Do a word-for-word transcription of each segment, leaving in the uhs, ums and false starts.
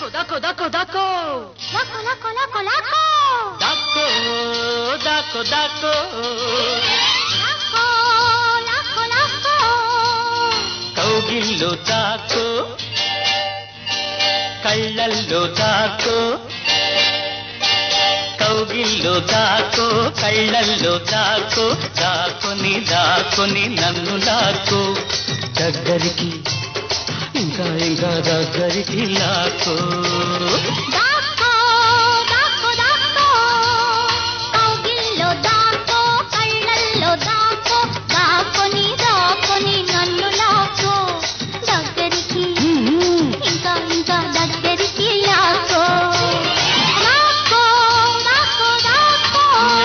దాకో దాకో దాకో దాకో లాకో లాకో లాకో లాకో దాకో దాకో దాకో లాకో లాకో లాకో కౌగిల్లో దాకో కళ్ళల్లో దాకో కౌగిల్లో దాకో కళ్ళల్లో దాకో దాకొని దాకొని నన్ను దాకో దగ్గరికి ఇంకా ఇంకా దగ్గరికి లాకో దాకో దాకో దాకో కౌగిల్లో దాకో కళ్ళల్లో దాకో దాకొని దాకొని నన్ను లాకో దగ్గరికి ఇంకా ఇంకా దగ్గరికి లాకో లాకో లాకో లాకో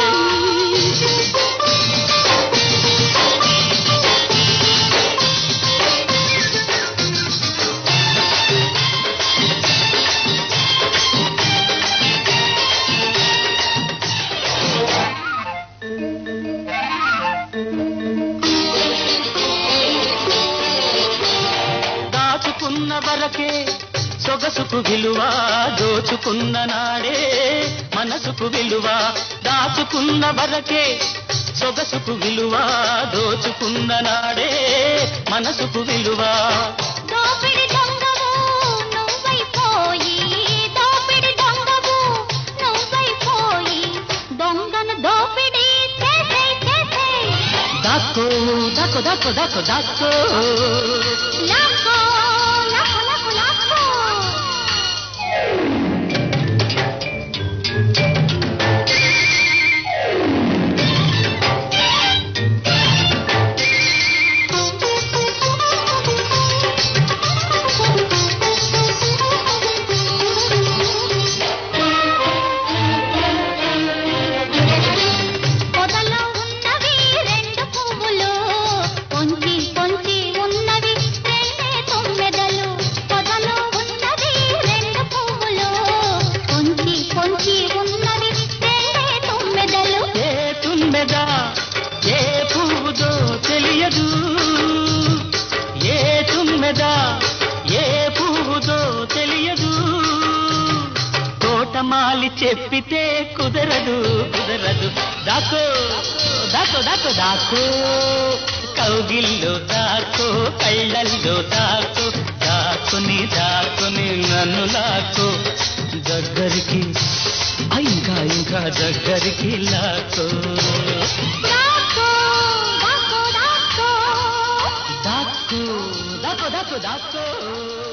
దాచుకున్న వరకే సొగసుకు విలువ దోచుకున్న నాడే మనసుకు విలువ దాచుకున్న వరకే సొగసుకు విలువ దోచుకున్న నాడే మనసుకు విలువ దోపిడి దొంగవు నువ్వైపోయి దోపిడి దొంగవు నువ్వైపోయి దొంగను దోపిడి చేసే చేసే దాకో దాకో దాకో దాకో దాకో లాకో లాకో లాకో లాకో పొదలో ఉన్నవి రెండు పువ్వులు పొంచి పొంచి ఉన్నవి రెండే తొమ్మిదలు పొదలో ఉన్నవి రెండు పువ్వులు పొంచి పొంచి ఉన్నవి రెండే తొమ్మిదలు ఏ తుమ్మెదా ఏ పువ్వుదో తెలియదు ఏ తుమ్మెదా ఏ పువ్వుదో తెలియదు తోటమాలి చెప్పితే కుదరదు కుదరదు దాకో దాకో దాకో దాకో కౌగిల్లో దాకో కళ్ళల్లో దాకో దాకుని దాకుని నన్ను లాకో దగ్గరికి ఆ, ఇంకా ఇంకా దగ్గరికి లాకో దాకో దాకో దాకో దాకో దాకో దాకో దాకో